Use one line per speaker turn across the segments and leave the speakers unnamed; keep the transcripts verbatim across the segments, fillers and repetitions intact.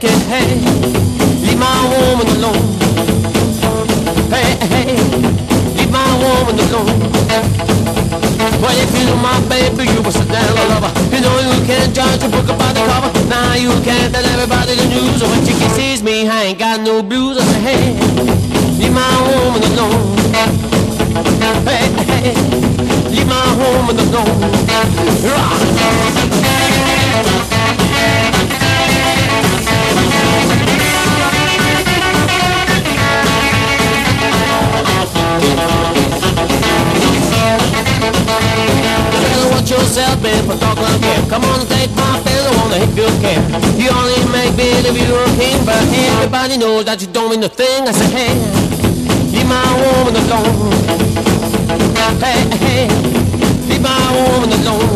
it. Hey, leave my woman alone. Hey, hey, leave my woman alone. Well, if you know my baby, you must sit down, lover. You know you can't judge a book about the cover. Now you can't tell everybody the news. When she sees me, I ain't got no blues. I say, hey, leave my woman alone. Hey, hey, leave my woman alone. Rock. Yourself, man, for talking like that. Come on and take my pen, I wanna hit your can. You only make believe you're a king, but everybody knows that you don't mean a thing. I say, hey, leave my woman alone. Hey, hey, leave my woman alone.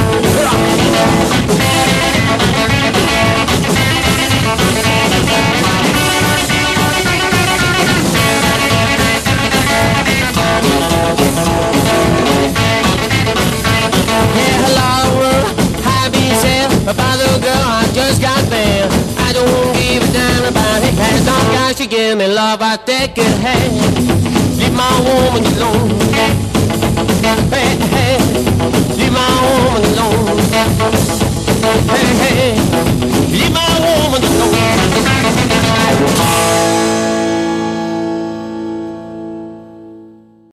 About the girl I just got there, I don't give a damn about it. As long as she give me love, I take it. Hey, leave my woman alone. Hey,